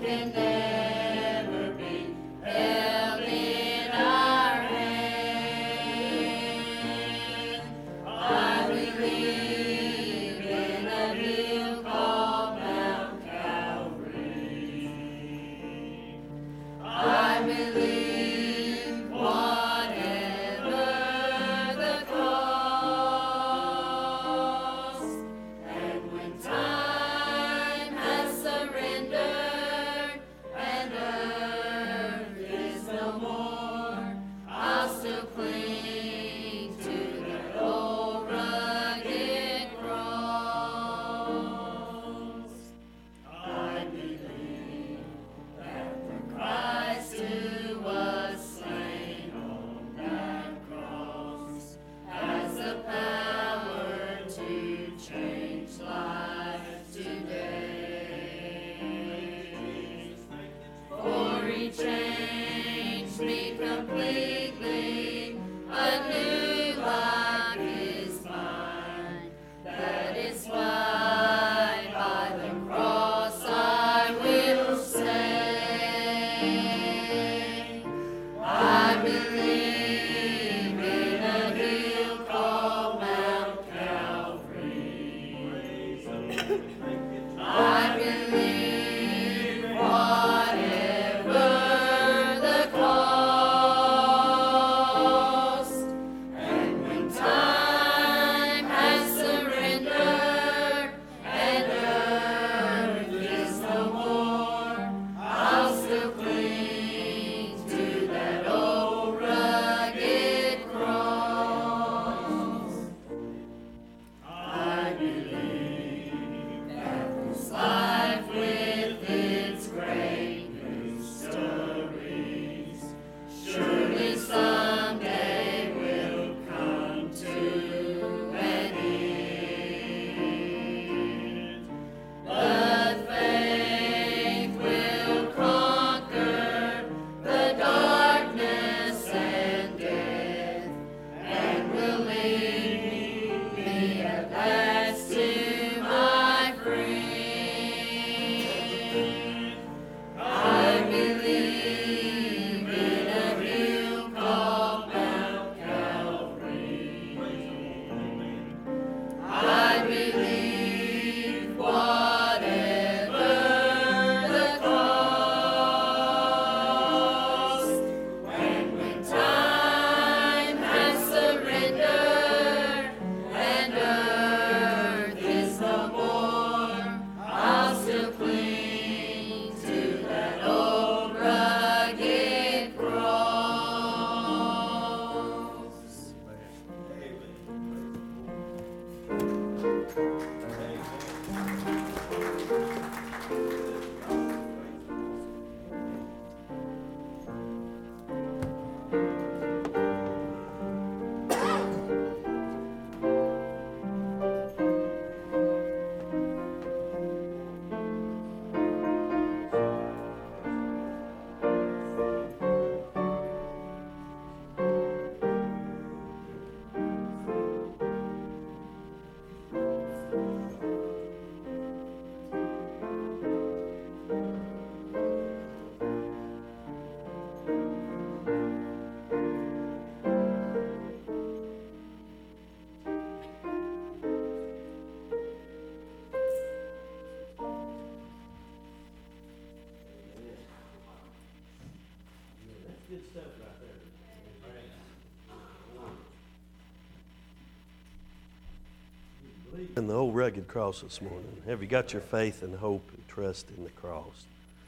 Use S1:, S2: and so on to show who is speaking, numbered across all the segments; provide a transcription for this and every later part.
S1: In the old rugged cross this morning, have you got your faith and hope and trust in the cross?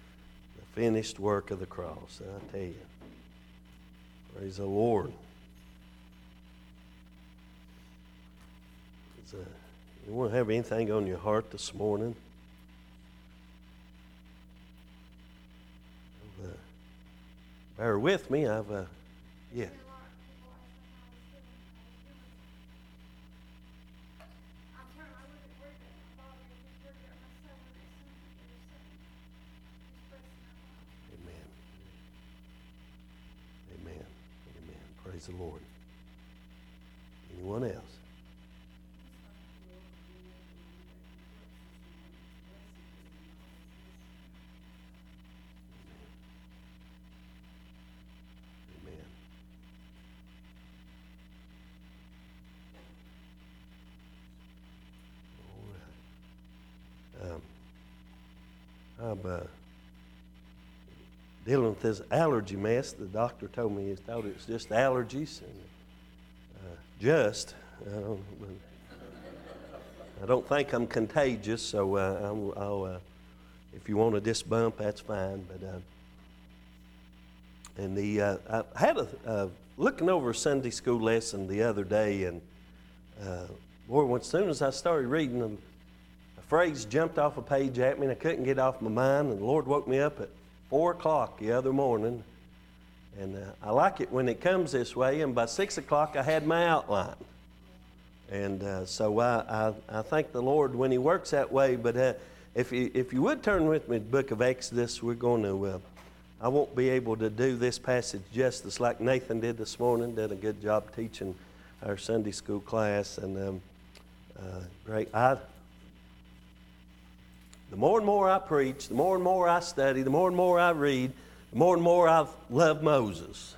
S1: The finished work of the cross, I tell you. Praise the Lord. You want to have anything on your heart this morning? Bear with me. Yeah. Praise the Lord. Anyone else? I'm dealing with this allergy mess. The doctor told me he thought it was just allergies, and I don't think I'm contagious, so I'll if you want a disc bump, that's fine. But I had looking over a Sunday school lesson the other day, and boy, as soon as I started reading them, a phrase jumped off a page at me, and I couldn't get off my mind. And the Lord woke me up at 4 o'clock the other morning, and I like it when it comes this way. And by 6 o'clock, I had my outline. And so I thank the Lord when He works that way. But if you would turn with me to the book of Exodus, we're going to, I won't be able to do this passage justice like Nathan did this morning. Did a good job teaching our Sunday school class. And great. The more and more I preach, the more and more I study, the more and more I read, the more and more I love Moses.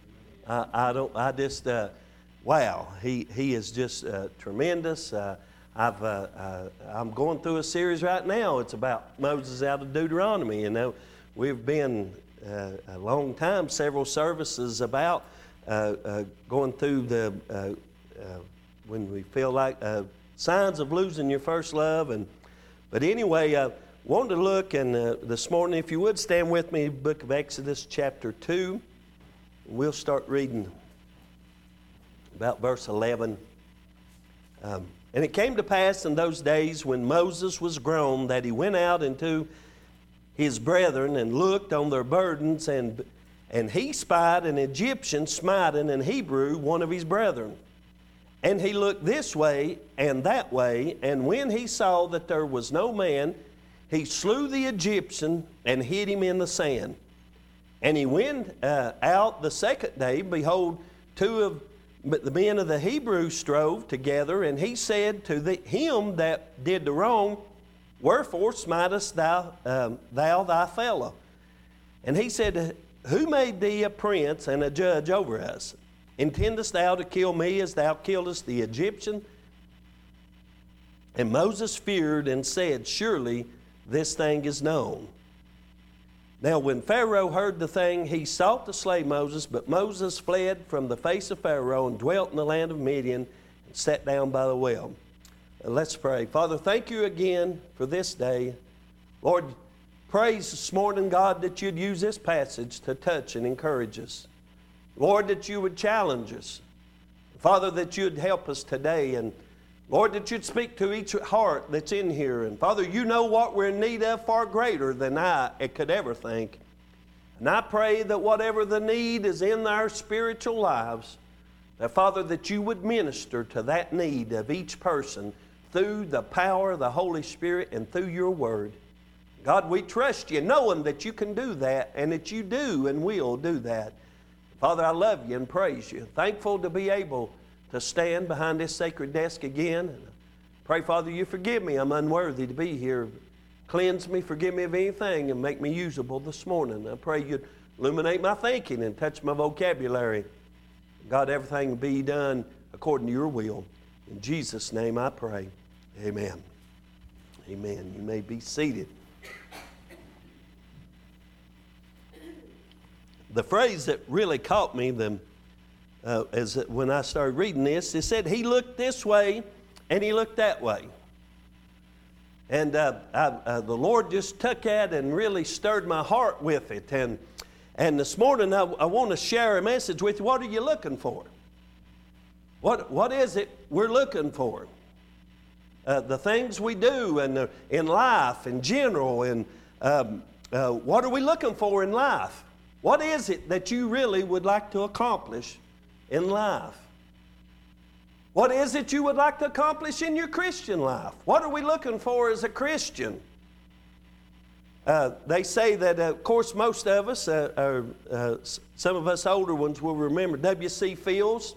S1: Wow, he is just tremendous. I'm going through a series right now. It's about Moses out of Deuteronomy. You know, we've been a long time, several services about going through the when we feel like signs of losing your first love. But anyway, I wanted to look, and this morning, if you would stand with me, book of Exodus chapter 2. We'll start reading about verse 11. And it came to pass in those days when Moses was grown that he went out into his brethren and looked on their burdens, and he spied an Egyptian smiting an Hebrew, one of his brethren. And he looked this way and that way, and when he saw that there was no man, he slew the Egyptian and hid him in the sand. And he went out the second day. Behold, two of the men of the Hebrews strove together, and he said to him that did the wrong, Wherefore smitest thou thy fellow? And he said, Who made thee a prince and a judge over us? Intendest thou to kill me as thou killedst the Egyptian? And Moses feared and said, Surely this thing is known. Now when Pharaoh heard the thing, he sought to slay Moses, but Moses fled from the face of Pharaoh and dwelt in the land of Midian and sat down by the well. Let's pray. Father, thank you again for this day. Lord, praise this morning, God, that you'd use this passage to touch and encourage us. Lord, that you would challenge us. Father, that you'd help us today. And Lord, that you'd speak to each heart that's in here. And Father, you know what we're in need of far greater than I could ever think. And I pray that whatever the need is in our spiritual lives, that Father, that you would minister to that need of each person through the power of the Holy Spirit and through your word. God, we trust you, knowing that you can do that and that you do and will do that. Father, I love you and praise you. Thankful to be able to stand behind this sacred desk again. And pray, Father, you forgive me. I'm unworthy to be here. Cleanse me, forgive me of anything, and make me usable this morning. I pray you'd illuminate my thinking and touch my vocabulary. God, everything will be done according to your will. In Jesus' name I pray. Amen. Amen. You may be seated. The phrase that really caught me when I started reading this, it said he looked this way and he looked that way. And the Lord just took that and really stirred my heart with it. And this morning I want to share a message with you. What are you looking for? What is it we're looking for? The things we do and in life in general. And what are we looking for in life? What is it that you really would like to accomplish in life? What is it you would like to accomplish in your Christian life? What are we looking for as a Christian? They say that, of course, most of us, some of us older ones will remember W.C. Fields,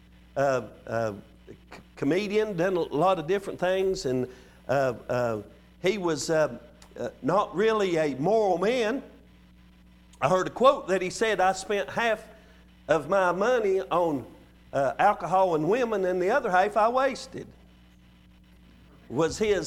S1: comedian, done a lot of different things, and he was not really a moral man. I heard a quote that he said, I spent half of my money on alcohol and women, and the other half I wasted. Was his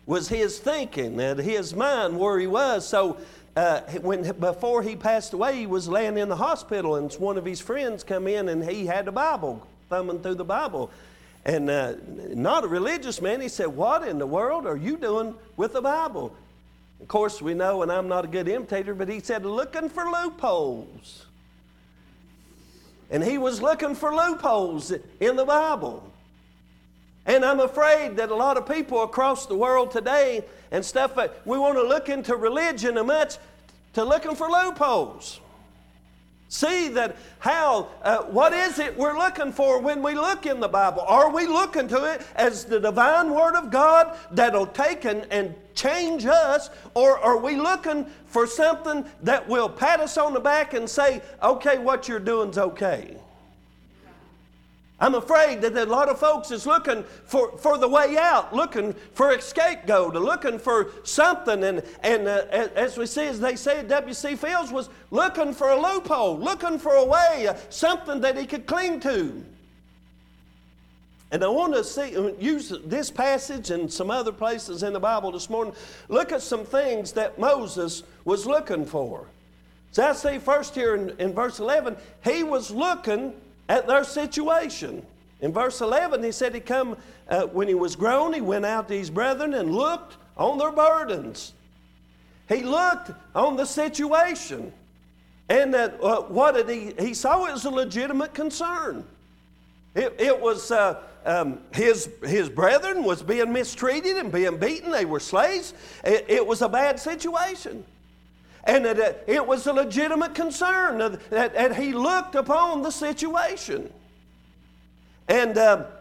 S1: was his thinking, that his mind where he was. So before he passed away, he was laying in the hospital, and one of his friends come in, and he had the Bible, thumbing through the Bible. And not a religious man. He said, "What in the world are you doing with the Bible?" Of course, we know, and I'm not a good imitator, but he said, "Looking for loopholes." And he was looking for loopholes in the Bible. And I'm afraid that a lot of people across the world today and stuff, we want to look into religion as much to looking for loopholes. See that what is it we're looking for when we look in the Bible? Are we looking to it as the divine Word of God that'll take and change us? Or are we looking for something that will pat us on the back and say, "Okay, what you're doing's okay"? I'm afraid that a lot of folks is looking for the way out, looking for a scapegoat, looking for something. And as we see, as they say, W.C. Fields was looking for a loophole, looking for a way, something that he could cling to. And I want to use this passage and some other places in the Bible this morning. Look at some things that Moses was looking for. So I see first here in verse 11, he was looking at their situation. In verse 11, he said when he was grown, he went out to his brethren and looked on their burdens. He looked on the situation. And what did he saw? It was a legitimate concern. It was his brethren was being mistreated and being beaten. They were slaves. It was a bad situation. And it was a legitimate concern that he looked upon the situation. And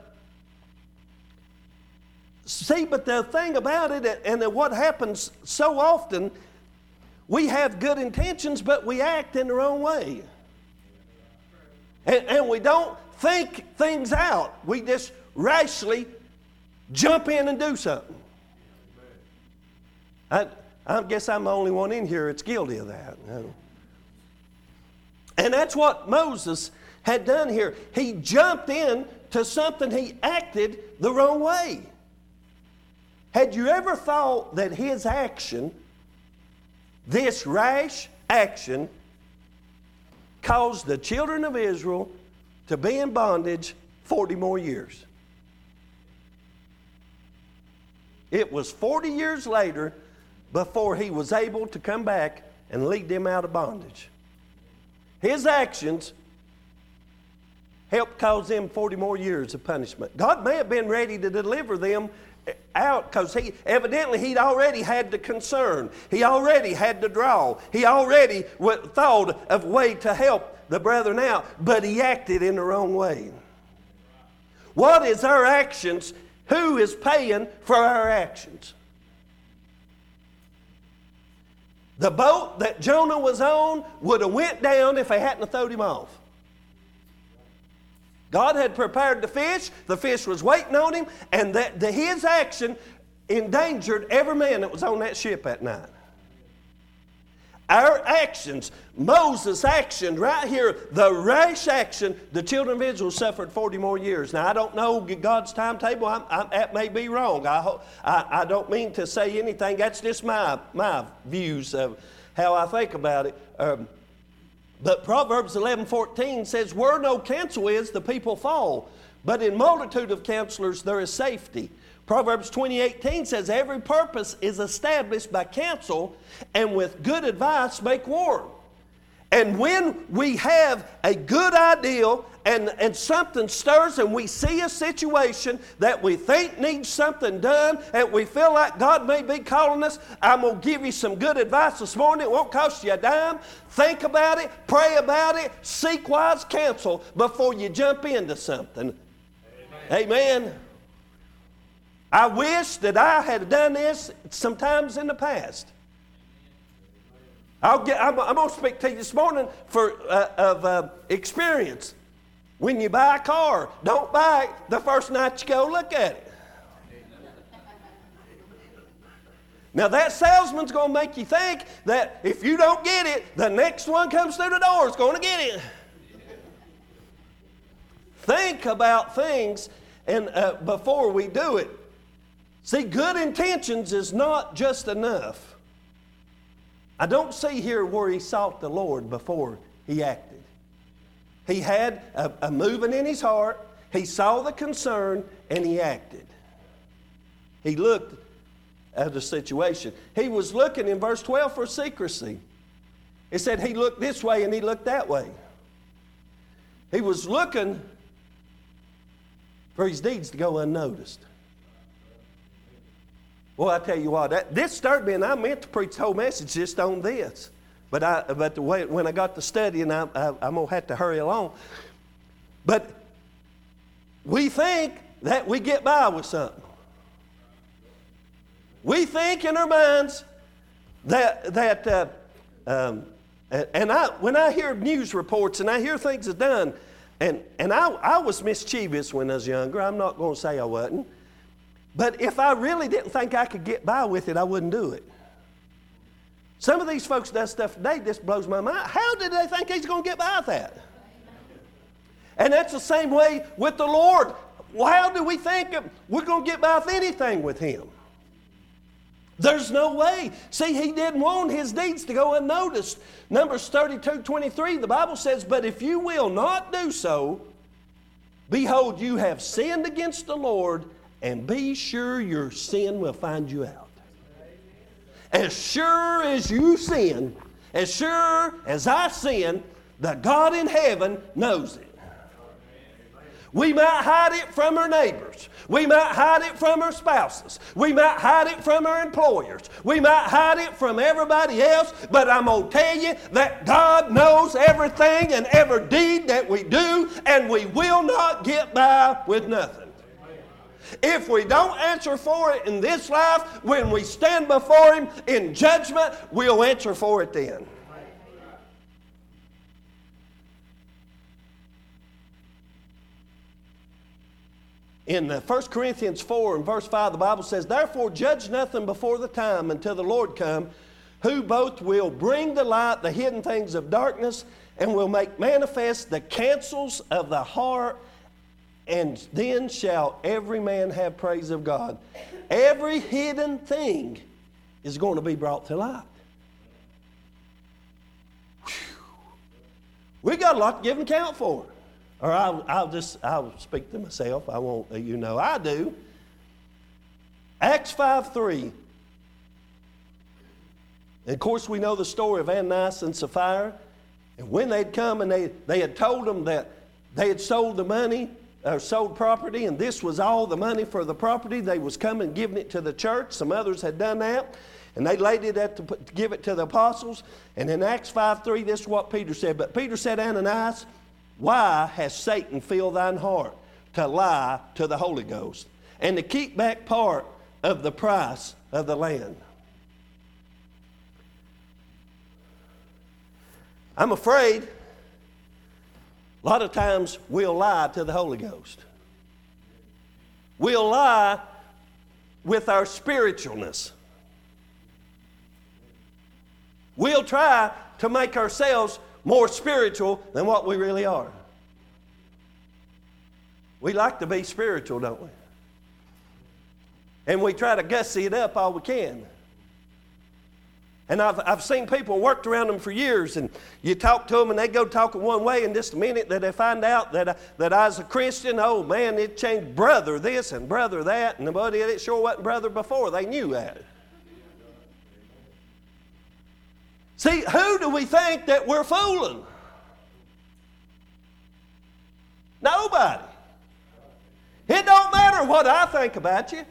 S1: but the thing about it, and what happens so often, we have good intentions, but we act in the wrong way. And we don't think things out. We just rashly jump in and do something. I guess I'm the only one in here that's guilty of that. And that's what Moses had done here. He jumped in to something, he acted the wrong way. Had you ever thought that his action, this rash action, caused the children of Israel to be in bondage 40 more years? It was 40 years later before he was able to come back and lead them out of bondage. His actions helped cause them 40 more years of punishment. God may have been ready to deliver them out because he'd already had the concern. He already had the draw. He already thought of a way to help the brethren out, but he acted in the wrong way. What is our actions? Who is paying for our actions? The boat that Jonah was on would have went down if they hadn't thrown him off. God had prepared the fish was waiting on him, and his action endangered every man that was on that ship that night. Our actions, Moses' action right here, the rash action, the children of Israel suffered 40 more years. Now, I don't know God's timetable. That may be wrong. I don't mean to say anything. That's just my views of how I think about it. But Proverbs 11:14 says, "Where no counsel is, the people fall. But in multitude of counselors there is safety." Proverbs 20:18 says, "Every purpose is established by counsel, and with good advice make war." And when we have a good ideal and something stirs and we see a situation that we think needs something done and we feel like God may be calling us, I'm going to give you some good advice this morning. It won't cost you a dime. Think about it, pray about it, seek wise counsel before you jump into something. Amen. I wish that I had done this sometimes in the past. I'm going to speak to you this morning of experience. When you buy a car, don't buy it the first night you go look at it. Now that salesman's going to make you think that if you don't get it, the next one comes through the door is going to get it. Think about things and before we do it. See, good intentions is not just enough. I don't see here where he sought the Lord before he acted. He had a moving in his heart. He saw the concern and he acted. He looked at the situation. He was looking in verse 12 for secrecy. It said he looked this way and he looked that way. He was looking for his deeds to go unnoticed. Well, I tell you what, this stirred me, and I meant to preach the whole message just on this. But the way when I got to studying, I'm going to have to hurry along. But we think that we get by with something. We think in our minds when I hear news reports and I hear things are done, and I was mischievous when I was younger. I'm not going to say I wasn't. But if I really didn't think I could get by with it, I wouldn't do it. Some of these folks do stuff today just blows my mind. How did they think he's going to get by with that? And that's the same way with the Lord. How do we think we're going to get by with anything with him? There's no way. See, he didn't want his deeds to go unnoticed. Numbers 32:23, the Bible says, "But if you will not do so, behold, you have sinned against the Lord, and be sure your sin will find you out." As sure as you sin, as sure as I sin, the God in heaven knows it. We might hide it from our neighbors. We might hide it from our spouses. We might hide it from our employers. We might hide it from everybody else. But I'm going to tell you that God knows everything and every deed that we do, and we will not get by with nothing. If we don't answer for it in this life, when we stand before him in judgment, we'll answer for it then. In 1 Corinthians 4 and verse 5, the Bible says, "Therefore judge nothing before the time until the Lord come, who both will bring to light the hidden things of darkness and will make manifest the counsels of the heart, and then shall every man have praise of God." Every hidden thing is going to be brought to light. Whew. We got a lot to give an account for. Or I'll speak to myself. I won't, I do. Acts 5:3. And of course, we know the story of Ananias and Sapphira. And when they'd come and they had told them that they had sold the money, or sold property, and this was all the money for the property. They was coming and giving it to the church. Some others had done that. And they laid it to give it to the apostles. And in Acts 5:3, this is what Peter said. "But Peter said, Ananias, why has Satan filled thine heart to lie to the Holy Ghost and to keep back part of the price of the land?" I'm afraid a lot of times we'll lie to the Holy Ghost. We'll lie with our spiritualness. We'll try to make ourselves more spiritual than what we really are. We like to be spiritual, don't we? And we try to gussy it up all we can. And I've seen people worked around them for years, and you talk to them and they go talking one way, and just a minute that they find out that I was a Christian, oh man, it changed brother this and brother that, and buddy, it sure wasn't brother before. They knew that. See, who do we think that we're fooling? Nobody. It don't matter what I think about you.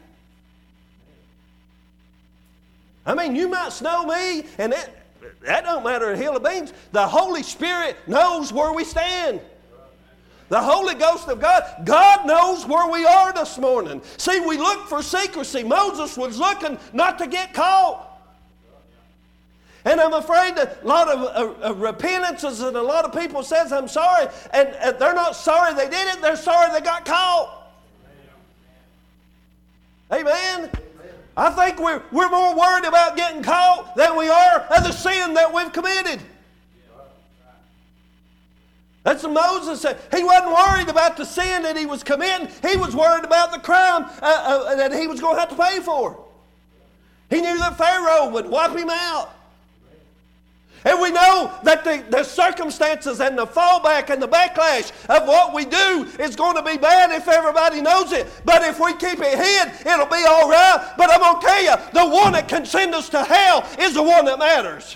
S1: I mean, you might know me, and that don't matter a hill of beans. The Holy Spirit knows where we stand. The Holy Ghost of God, God knows where we are this morning. See, we look for secrecy. Moses was looking not to get caught. And I'm afraid that a lot of repentances and a lot of people says, "I'm sorry," and they're not sorry they did it, they're sorry they got caught. Amen? I think we're more worried about getting caught than we are of the sin that we've committed. That's what Moses said. He wasn't worried about the sin that he was committing. He was worried about the crime that he was going to have to pay for. He knew that Pharaoh would wipe him out. And we know that the circumstances and the fallback and the backlash of what we do is going to be bad if everybody knows it. But if we keep it hid, it'll be all right. But I'm going to tell you, the one that can send us to hell is the one that matters.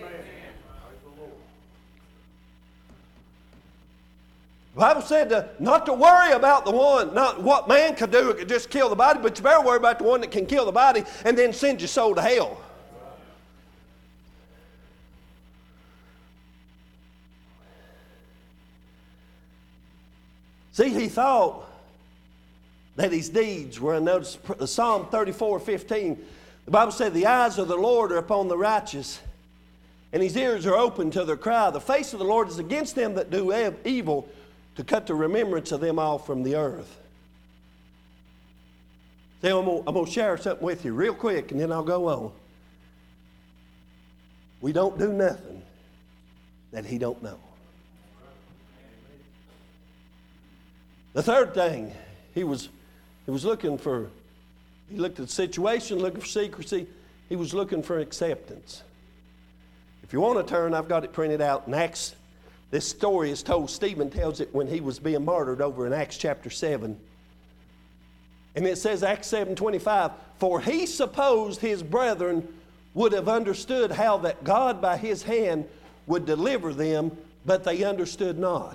S1: The Bible said not to worry about the one, not what man could do, it could just kill the body, but you better worry about the one that can kill the body and then send your soul to hell. See, he thought that his deeds were unnoticed. Psalm 34:15, the Bible said, the eyes of the Lord are upon the righteous, and his ears are open to their cry. The face of the Lord is against them that do evil, to cut the remembrance of them all from the earth. See, I'm going to share something with you real quick, and then I'll go on. We don't do nothing that he don't know. The third thing, he was looking for, he looked at the situation, looking for secrecy. He was looking for acceptance. If you want to turn, I've got it printed out in Acts. This story is told, Stephen tells it when he was being martyred over in Acts chapter 7. And it says, Acts 7:25, for he supposed his brethren would have understood how that God by his hand would deliver them, but they understood not.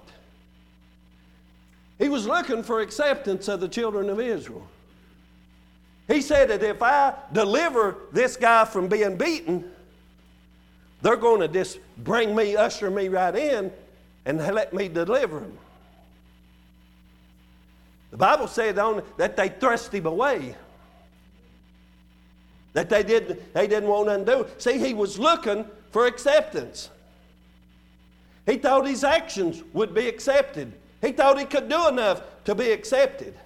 S1: He was looking for acceptance of the children of Israel. He said that if I deliver this guy from being beaten, they're going to just usher me right in and let me deliver him. The Bible said that they thrust him away. That they didn't want to undo. See, he was looking for acceptance. He thought his actions would be accepted. He thought he could do enough to be accepted.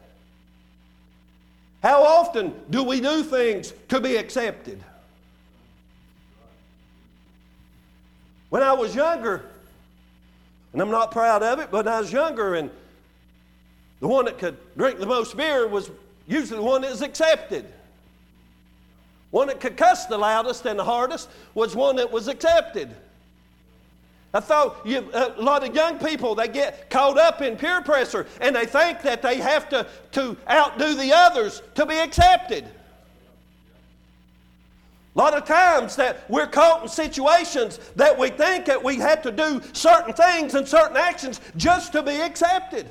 S1: How often do we do things to be accepted? When I was younger, and I'm not proud of it, but when I was younger, and the one that could drink the most beer was usually the one that was accepted. One that could cuss the loudest and the hardest was one that was accepted. I thought a lot of young people, they get caught up in peer pressure and they think that they have to outdo the others to be accepted. A lot of times that we're caught in situations that we think that we have to do certain things and certain actions just to be accepted.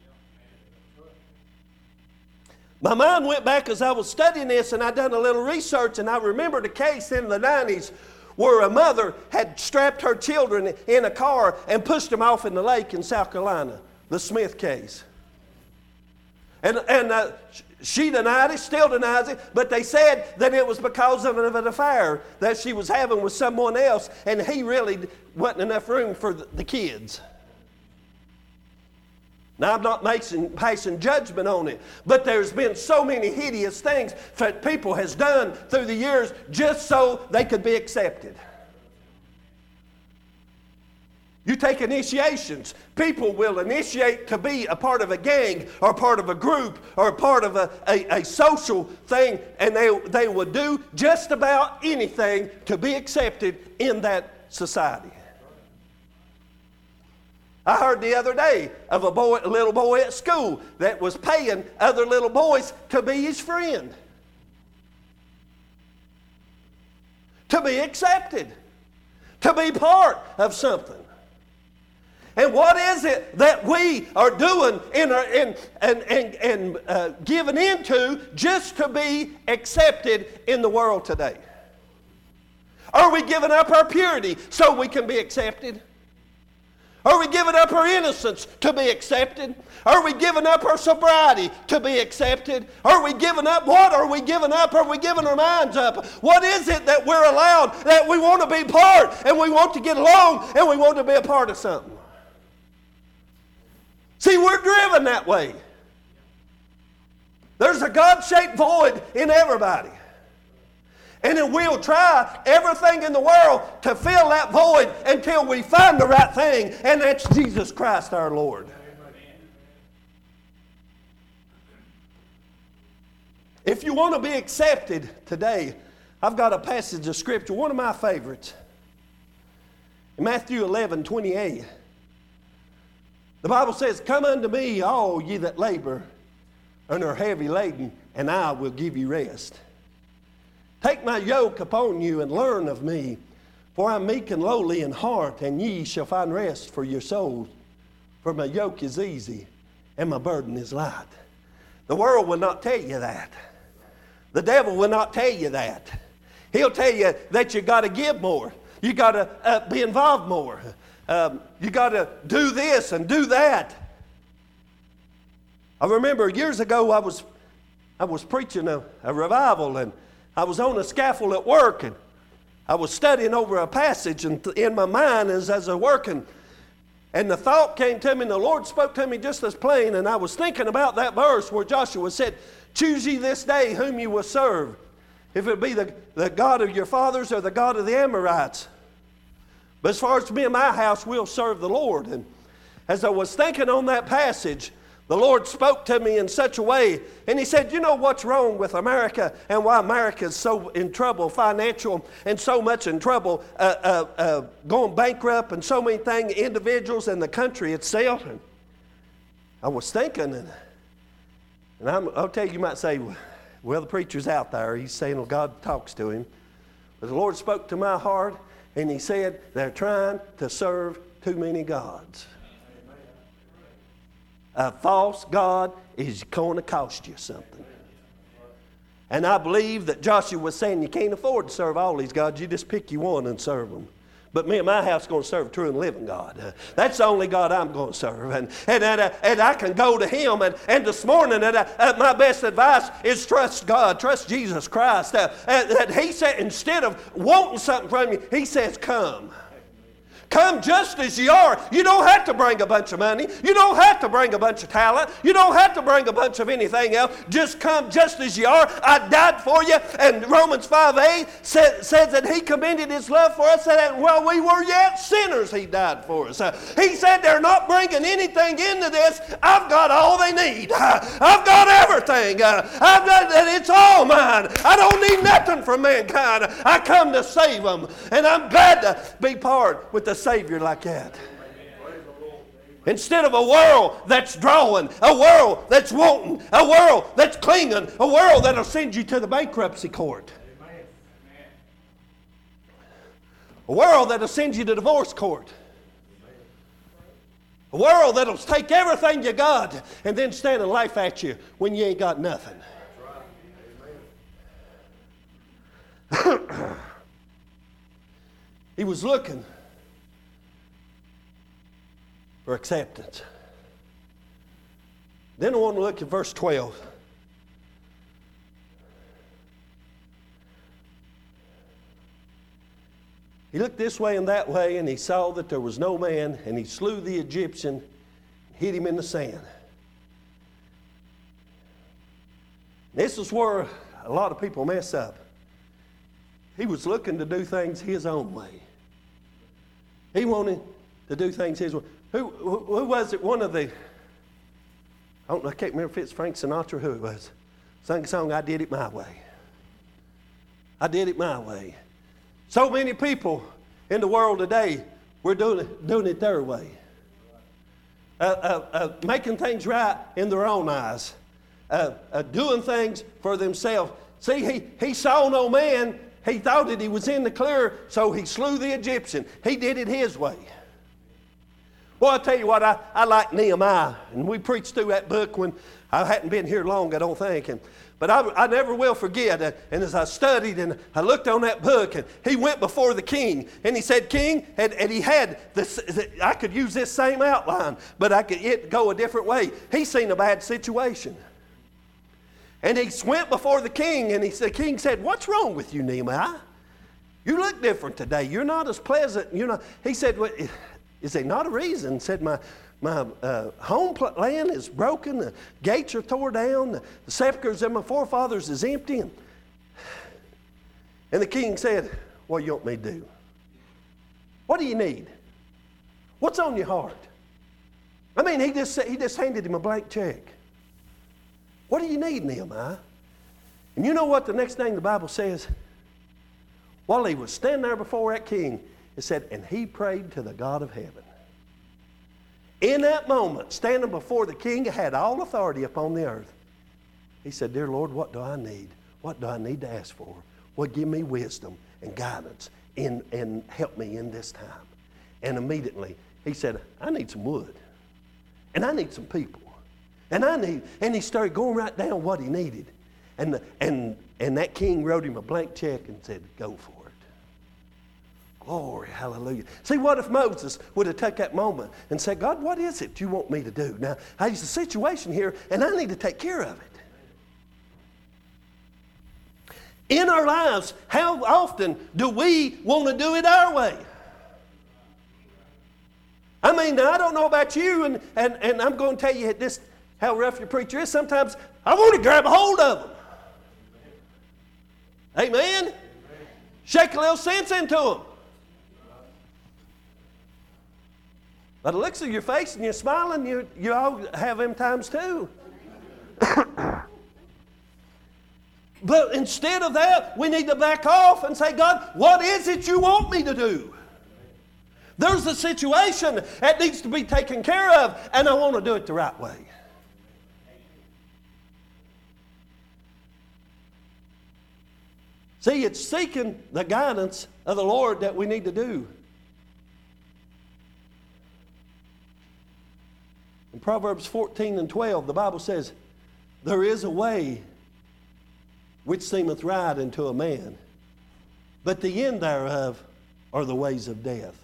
S1: My mind went back as I was studying this, and I done a little research, and I remembered a case in the 90s where a mother had strapped her children in a car and pushed them off in the lake in South Carolina, the Smith case. And she denied it, still denies it, but they said that it was because of an affair that she was having with someone else, and he really wasn't enough room for the kids. Now, I'm not passing judgment on it, but there's been so many hideous things that people has done through the years just so they could be accepted. You take initiations. People will initiate to be a part of a gang or part of a group or part of a social thing, and they will do just about anything to be accepted in that society. I heard the other day of a little boy at school that was paying other little boys to be his friend. To be accepted. To be part of something. And what is it that we are doing and giving into just to be accepted in the world today? Are we giving up our purity so we can be accepted? Are we giving up our innocence to be accepted? Are we giving up our sobriety to be accepted? Are we giving up what? Are we giving up? Are we giving our minds up? What is it that we're allowed that we want to be part and we want to get along and we want to be a part of something? See, we're driven that way. There's a God-shaped void in everybody. And then we'll try everything in the world to fill that void until we find the right thing, and that's Jesus Christ our Lord. If you want to be accepted today, I've got a passage of Scripture, one of my favorites. In Matthew 11:28, the Bible says, "Come unto me, all ye that labor and are heavy laden, and I will give you rest. Take my yoke upon you and learn of me, for I am meek and lowly in heart, and ye shall find rest for your souls. For my yoke is easy and my burden is light." The world will not tell you that. The devil will not tell you that. He'll tell you that you got to give more. You got to be involved more. You got to do this and do that. I remember years ago I was preaching a revival, and I was on a scaffold at work, and I was studying over a passage in my mind as I was working. And the thought came to me, and the Lord spoke to me just as plain, and I was thinking about that verse where Joshua said, "Choose ye this day whom you will serve, if it be the God of your fathers or the God of the Amorites. But as far as me and my house, we'll serve the Lord." And as I was thinking on that passage, the Lord spoke to me in such a way, and He said, "You know what's wrong with America and why America is so in trouble, financial, and so much in trouble, going bankrupt, and so many things, individuals and the country itself?" And I was thinking, and I'll tell you might say, "Well, the preacher's out there. He's saying, well, God talks to him." But the Lord spoke to my heart, and He said, they're trying to serve too many gods. A false God is going to cost you something. And I believe that Joshua was saying you can't afford to serve all these gods. You just pick you one and serve them. But me and my house are going to serve a true and living God. That's the only God I'm going to serve. And I can go to Him. And this morning, my best advice is trust God. Trust Jesus Christ. That He said, instead of wanting something from you, He says, come. Come just as you are. You don't have to bring a bunch of money. You don't have to bring a bunch of talent. You don't have to bring a bunch of anything else. Just come just as you are. I died for you. And Romans 5:8 says that He commended His love for us, that while we were yet sinners, He died for us. He said they're not bringing anything into this. I've got all they need. I've got everything. It's all mine. I don't need nothing from mankind. I come to save them. And I'm glad to be part with the Savior like that. Instead of a world that's drawing, a world that's wanting, a world that's clinging, a world that'll send you to the bankruptcy court. A world that'll send you to divorce court. A world that'll take everything you got and then stand and laugh at you when you ain't got nothing. He was looking for acceptance. Then I want to look at verse 12. He looked this way and that way, and he saw that there was no man, and he slew the Egyptian, hid him in the sand. This is where a lot of people mess up. He was looking to do things his own way. He wanted to do things his way. Who was it? One of the, I can't remember if it's Frank Sinatra, who it was, sang a song, "I Did It My Way." I did it my way. So many people in the world today, we're doing it their way. Making things right in their own eyes. Doing things for themselves. See, he saw no man. He thought that he was in the clear, so he slew the Egyptian. He did it his way. Well, I'll tell you what, I like Nehemiah, and we preached through that book when I hadn't been here long, I don't think. But I never will forget, and as I studied and I looked on that book, and he went before the king, and he said, "King," and he had this, I could use this same outline, but it go a different way. He seen a bad situation. And he went before the king, and the king said, "What's wrong with you, Nehemiah? You look different today. You're not as pleasant." He said, "Well, is there not a reason?" Said, my homeland is broken, the gates are torn down, the sepulchres of my forefathers is empty. And the king said, what do you want me to do? What do you need? What's on your heart? I mean, he just handed him a blank check. What do you need, Nehemiah? And you know what the next thing the Bible says? While he was standing there before that king, it said, and he prayed to the God of heaven. In that moment, standing before the king, had all authority upon the earth. He said, dear Lord, what do I need? What do I need to ask for? Well, give me wisdom and guidance and help me in this time. And immediately, he said, I need some wood. And I need some people. And he started going right down what he needed. And that king wrote him a blank check and said, go for it. Glory, hallelujah. See, what if Moses would have taken that moment and said, God, what is it you want me to do? Now, there's a situation here, and I need to take care of it. In our lives, how often do we want to do it our way? I mean, now, I don't know about you, and I'm going to tell you this, how rough your preacher is. Sometimes I want to grab a hold of them. Amen? Shake a little sense into them. By the looks of your face and you're smiling, you all have them times too. But instead of that, we need to back off and say, God, what is it you want me to do? There's a situation that needs to be taken care of, and I want to do it the right way. See, it's seeking the guidance of the Lord that we need to do. In Proverbs 14 and 12, the Bible says, there is a way which seemeth right unto a man, but the end thereof are the ways of death.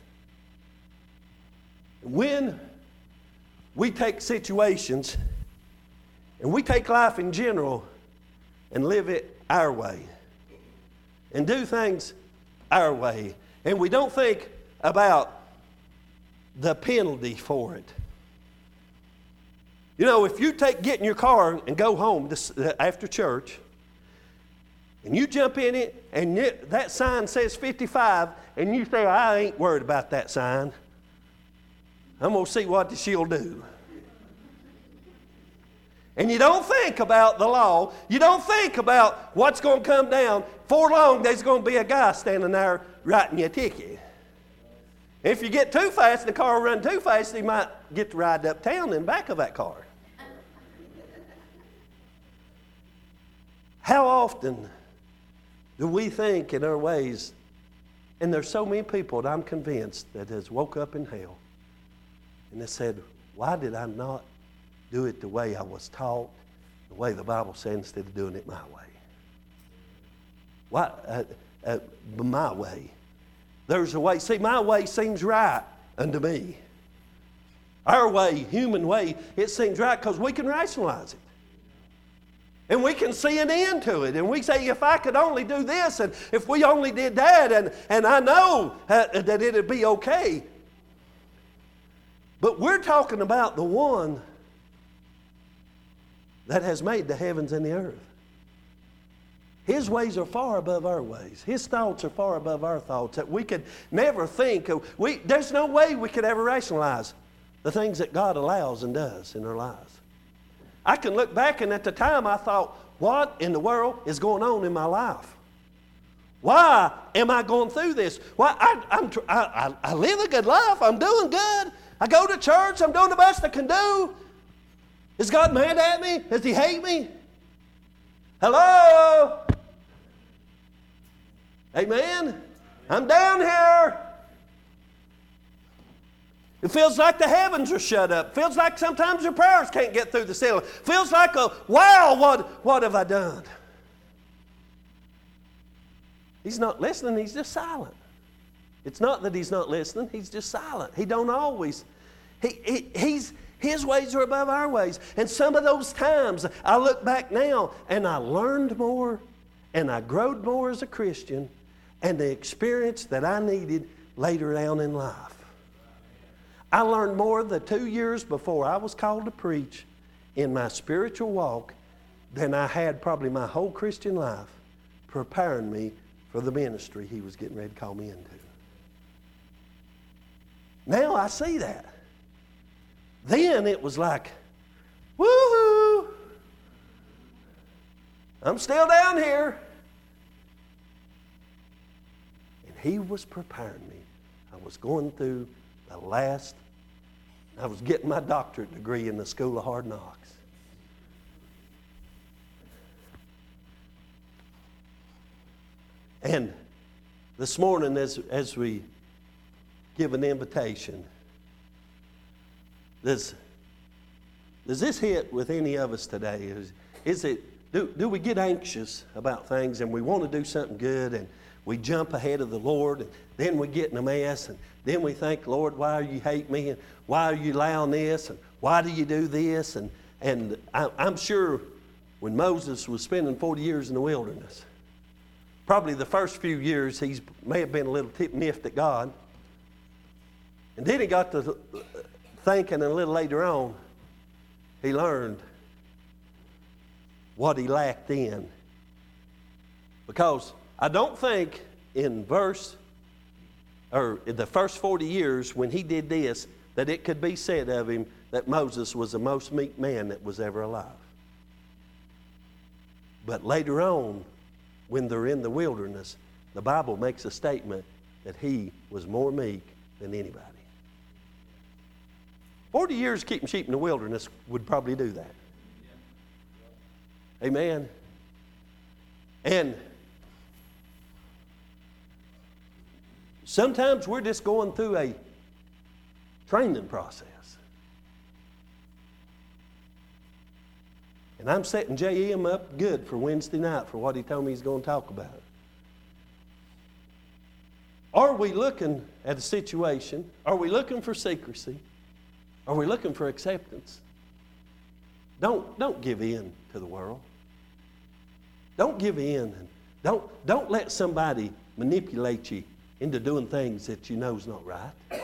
S1: When we take situations and we take life in general and live it our way and do things our way, and we don't think about the penalty for it. You know, if you get in your car and go home after church, and you jump in it, and that sign says 55, and you say, I ain't worried about that sign. I'm going to see what she'll do. And you don't think about the law. You don't think about what's going to come down. For long, there's going to be a guy standing there writing you a ticket. If you get too fast, the car will run too fast, you might get to ride uptown in the back of that car. How often do we think in our ways, and there's so many people that I'm convinced that has woke up in hell and they said, why did I not do it the way I was taught, the way the Bible said, instead of doing it my way? Why? My way. There's a way. See, my way seems right unto me. Our way, human way, it seems right because we can rationalize it. And we can see an end to it. And we say, if I could only do this, and if we only did that, and I know that it'd be okay. But we're talking about the one that has made the heavens and the earth. His ways are far above our ways. His thoughts are far above our thoughts that we could never think of. There's no way we could ever rationalize the things that God allows and does in our lives. I can look back, and at the time I thought, what in the world is going on in my life? Why am I going through this? Why I live a good life. I'm doing good. I go to church. I'm doing the best I can do. Is God mad at me? Does He hate me? Hello? Amen? I'm down here. It feels like the heavens are shut up. It feels like sometimes your prayers can't get through the ceiling. It feels like wow, what have I done? He's not listening, He's just silent. It's not that He's not listening, He's just silent. He don't always. His ways are above our ways. And some of those times, I look back now, and I learned more, and I growed more as a Christian, and the experience that I needed later on in life. I learned more the 2 years before I was called to preach in my spiritual walk than I had probably my whole Christian life preparing me for the ministry he was getting ready to call me into. Now I see that. Then it was like, woo-hoo! I'm still down here. And he was preparing me. I was going through I was getting my doctorate degree in the School of Hard Knocks. And this morning, as we give an invitation, does this hit with any of us today? Do we get anxious about things and we want to do something good and we jump ahead of the Lord and then we get in a mess and then we think, Lord, why do you hate me and why are you allowing this and why do you do this? And I'm sure when Moses was spending 40 years in the wilderness, probably the first few years he may have been a little miffed at God. And then he got to thinking, and a little later on, he learned what he lacked in. Because I don't think in the first 40 years when he did this, that it could be said of him that Moses was the most meek man that was ever alive. But later on, when they're in the wilderness, the Bible makes a statement that he was more meek than anybody. 40 years keeping sheep in the wilderness would probably do that. Amen. And sometimes we're just going through a training process. And I'm setting J.M. up good for Wednesday night for what he told me he's going to talk about. Are we looking at a situation? Are we looking for secrecy? Are we looking for acceptance? Don't give in to the world. Don't give in. Don't let somebody manipulate you into doing things that you know is not right.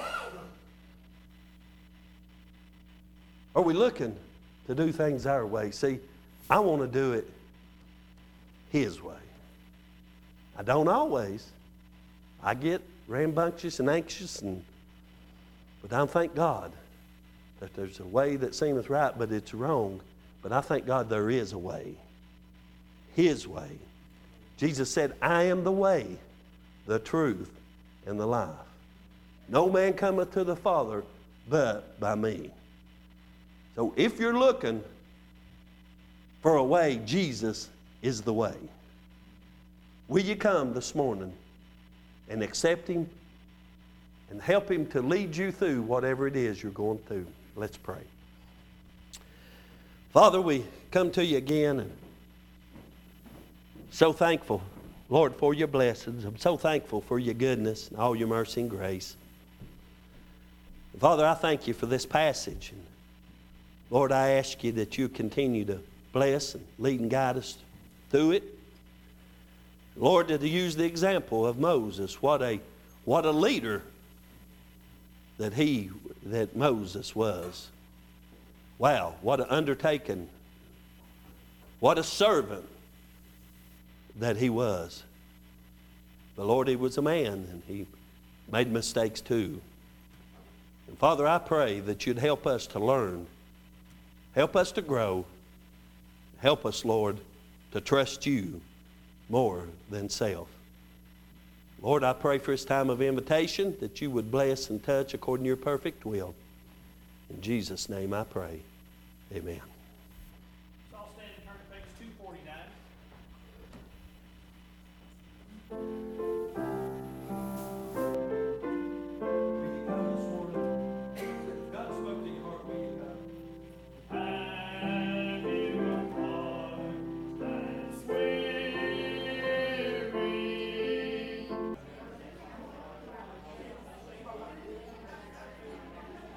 S1: Are we looking to do things our way? See, I want to do it His way. I don't always. I get rambunctious and anxious, but I thank God that there's a way that seemeth right, but it's wrong. But I thank God there is a way. His way. Jesus said, I am the way, the truth, and the life. No man cometh to the Father but by me. So if you're looking for a way, Jesus is the way. Will you come this morning and accept Him and help Him to lead you through whatever it is you're going through? Let's pray. Father, we come to you again and so thankful, Lord, for your blessings. I'm so thankful for your goodness and all your mercy and grace. Father, I thank you for this passage. And Lord, I ask you that you continue to bless and lead and guide us through it. Lord, to use the example of Moses, what a leader that Moses was. Wow, what an undertaking. What a servant that he was. But Lord, he was a man and he made mistakes too. And Father, I pray that you'd help us to learn, help us to grow, help us, Lord, to trust you more than self. Lord, I pray for this time of invitation that you would bless and touch according to your perfect will. In Jesus' name I pray. Amen.